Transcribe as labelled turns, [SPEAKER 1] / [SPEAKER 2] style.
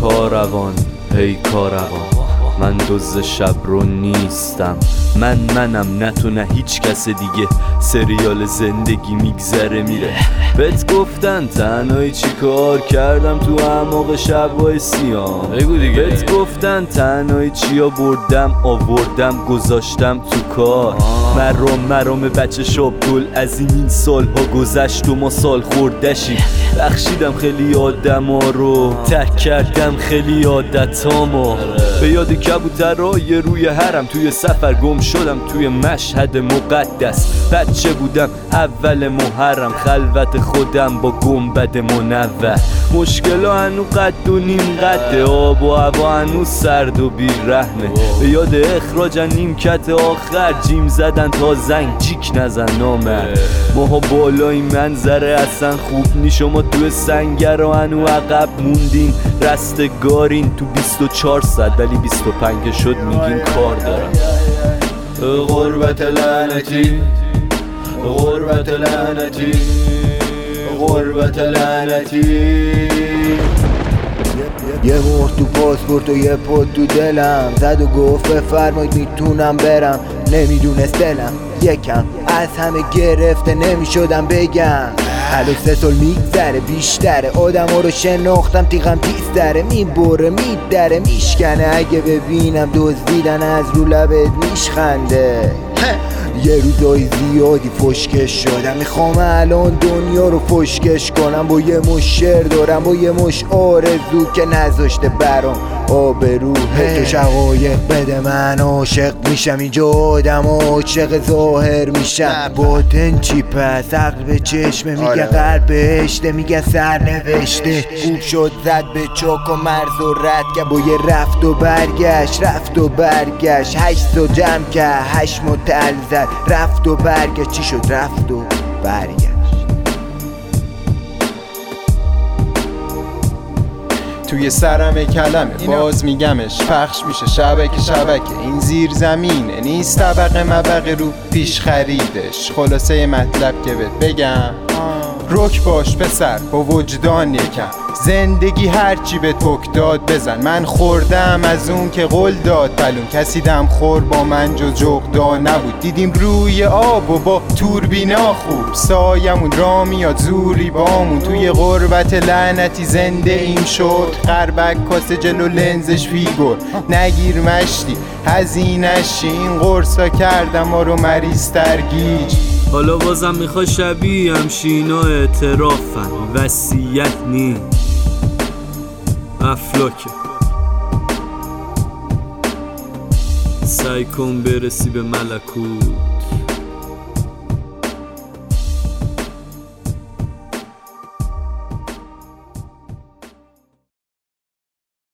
[SPEAKER 1] کاروان هی کاروان، من دزد شب رو نیستم، منم نه تو نه هیچ کس دیگه. سریال زندگی میگذره میره. بهت گفتن تنهایی چی کار کردم تو اعماق شبای سیام. بگو دیگه. بهت گفتن تنهایی چیا بردم آوردم گذاشتم تو کار. مرام بچه شابگل از این سالها گذشت و ما سال خوردشیم. بخشیدم خیلی آدما رو، ترک کردم خیلی عادتامو. به یاد کبوترای روی حرم توی سفر گم شدم توی مشهد مقدس. بچه بودم اول محرم، خلوت خودم با گنبد منور. مشکلا هنو قد و نیم قده، آب و هوا هنو سرد و بیرحمه. به یاد اخراج نیمکت آخر، جیم زدن تا زنگ جیک نزن نامرد. ماها بالای منظره اصلا خوب نی، شما توی سنگر و هنو عقب موندین. رستگارین تو 24 ساعت ولی 25 که شد میگین کار دارم. غربت لعنتی، غربت لعنتی، غربت لعنتی.
[SPEAKER 2] یه مرد تو پاسپورت و یه پد تو دلم، زد و گفت بفرمایید میتونم برم. نمیدونست دلم یکم از همه گرفته، نمیشدم بگم. هلو 3 سال میگذره بیشتره، آدم رو شناختم تیغم تیزتره. میبره میدره میشکنه، اگه ببینم دزدیدن از رو لبت میشخنده. یه روزای زیادی فشکش شدم، میخوام الان دنیا رو فشکش کنم. با یه مش شعر دارم، با یه مش آرزو که نذاشته برام آبرو. تو شقایق بده من عاشق میشم، اینجا آدم عاشق ظاهر میشم. باطن چی پس عقل به چشمه، میگه قلب بهشته میگه سر نوشته. خوب شد زد به چاک و مرز و رد که با یه رفت و برگشت، رفت و برگشت. 8 تا جمع که 8 متعل زد، رفت و برگشت. چی شد رفت و برگشت.
[SPEAKER 3] توی سرم کلمه باز میگمش، پخش میشه شبکه. این زیر زمینه نیست طبقه مبقه رو پیش خریدش. خلاصه مطلب که بهت بگم، رک باش پسر با وجدان یکم. زندگی هرچی به تک داد بزن. من خوردم از اون که قول داد پلون، کسی دم خور با من جز جغدا نبود. دیدیم روی آب و با توربینا خوب، سایمون را میاد زوری بامون. توی غربت لعنتی زنده ایم شد، خربک کاسه جلو لنزش فیگور. نگیر مشتی هزینش، این قرصا کردم ما رو مریض ترگیج.
[SPEAKER 1] حالا بازم میخوای شبیه همشینا اعترافن، وصیت نی افلاکه. سعی کن برسی به ملکوت.